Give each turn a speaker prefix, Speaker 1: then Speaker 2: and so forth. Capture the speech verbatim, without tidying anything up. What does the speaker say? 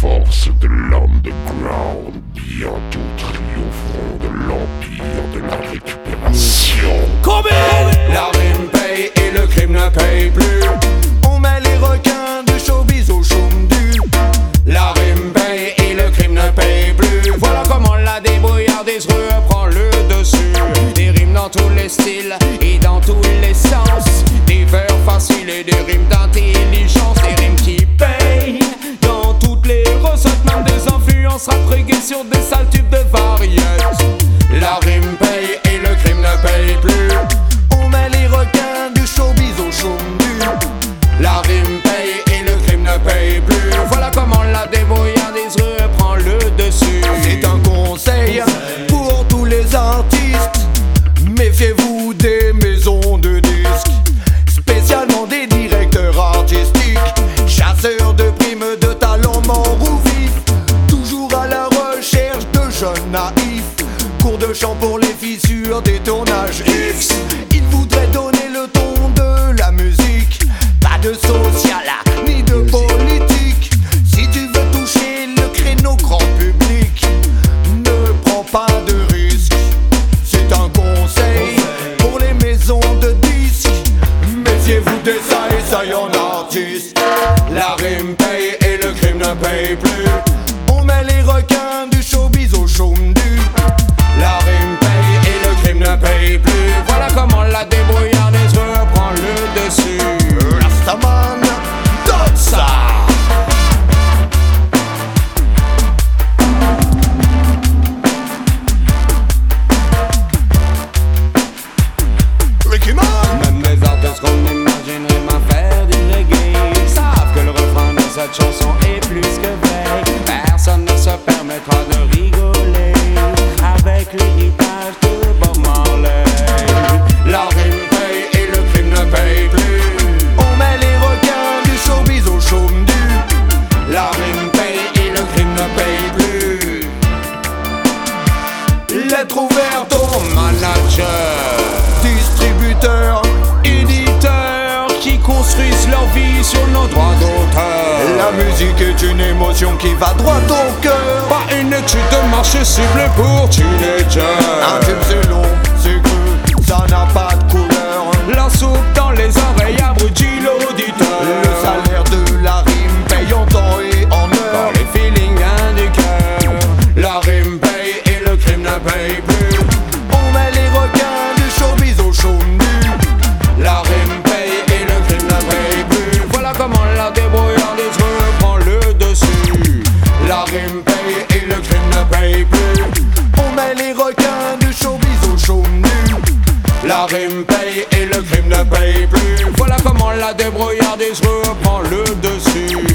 Speaker 1: forces de l'underground bientôt triompheront de l'empire de la récupération.
Speaker 2: La rime paye et le crime ne paye plus. On met les requins du showbiz au chôme-du. La rime paye et le crime ne paye plus. Voilà comment la débrouillardise reprend le dessus. Des rimes dans tous les styles et dans tous les sens. Des vers faciles et des rimes d'intelligence. Des rimes qui payent dans toutes les recettes. Même des influences rapréguées sur des sales tubes de variétés. La rime paye et le crime ne paye plus. On met les requins du showbiz au chôme-du. La rime paye et le crime ne paye plus. Voilà comment la débrouillardise reprend le dessus. C'est un conseil pour tous les artistes. Méfiez-vous des maisons de disques, spécialement des directeurs artistiques, chasseurs de primes, de talents morts ou vifs, toujours à la recherche de jeunes naïfs. Cours de chant pour les fissures des tournages X. Ils voudraient donner le ton de la musique. Pas de social ni de politique. Si tu veux toucher le créneau grand public, ne prends pas de risque. C'est un conseil pour les maisons de disques. Méfiez-vous des assaillants artistes. La rime paye et le crime ne paye plus. On met les requins du showbiz au chôme-du. La rime paye et le crime ne paye plus. Voilà comment la débrouillardise reprend le dessus. Rastaman, donne ça. Ricky Man. Même les artistes qu'on imaginerait à faire du reggae savent que le refrain de cette chanson est plus que vrai. Personne ne se permettra de rigoler avec l'héritage de Bob Marley. La rime paye et le crime ne paye plus. On met les requins du showbiz au chôme-du. La rime paye et le crime ne paye plus. Lettre ouverte au manager, distributeurs, éditeurs qui construisent leur vie sur nos droits d'auteur. La musique est une émotion qui va droit au cœur. Pas une étude de marché ciblée pour teenagers. Un tube c'est long, c'est cru, ça n'a pas de couleur. La soupe dans les oreilles abrutit l'auditeur. Le salaire de la rime paye en temps et en heure. Par les feelings du cœur. La rime paye et le crime ne paye plus. On met les requins du showbiz au chôme-du. La rime paye et le crime ne paye plus. Voilà comment la débrouillardise reprend le dessus. La rime paye et le crime ne paye plus. On met les requins du showbiz au chôme-du. La rime paye et le crime ne paye plus. Voilà comment la débrouillardise reprend le dessus.